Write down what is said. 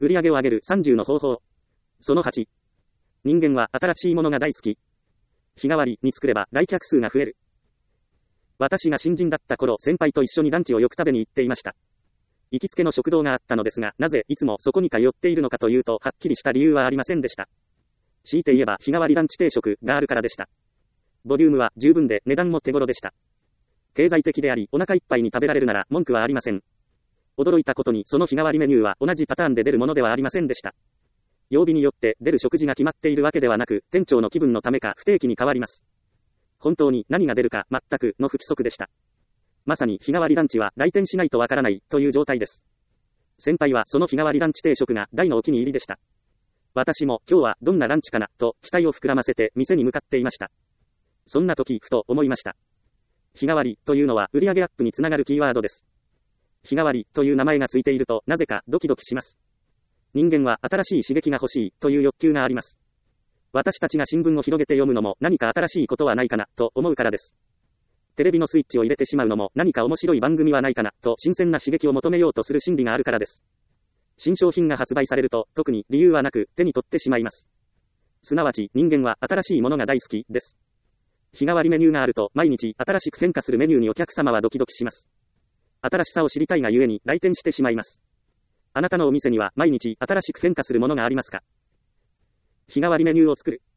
売上を上げる30の方法。その8。人間は新しいものが大好き。日替わりに作れば来客数が増える。私が新人だった頃、先輩と一緒にランチをよく食べに行っていました。行きつけの食堂があったのですが、なぜいつもそこに通っているのかというと、はっきりした理由はありませんでした。強いて言えば日替わりランチ定食があるからでした。ボリュームは十分で値段も手頃でした。経済的であり、お腹いっぱいに食べられるなら文句はありません。驚いたことにその日替わりメニューは同じパターンで出るものではありませんでした。曜日によって出る食事が決まっているわけではなく、店長の気分のためか不定期に変わります。本当に何が出るか全くの不規則でした。まさに日替わりランチは来店しないとわからないという状態です。先輩はその日替わりランチ定食が大のお気に入りでした。私も今日はどんなランチかなと期待を膨らませて店に向かっていました。そんな時ふと思いました。日替わりというのは売上アップにつながるキーワードです。日替わりという名前がついているとなぜかドキドキします。人間は新しい刺激が欲しいという欲求があります。私たちが新聞を広げて読むのも何か新しいことはないかなと思うからです。テレビのスイッチを入れてしまうのも何か面白い番組はないかなと新鮮な刺激を求めようとする心理があるからです。新商品が発売されると特に理由はなく手に取ってしまいます。すなわち人間は新しいものが大好きです。日替わりメニューがあると毎日新しく変化するメニューにお客様はドキドキします。新しさを知りたいがゆえに来店してしまいます。あなたのお店には毎日新しく変化するものがありますか？日替わりメニューを作る。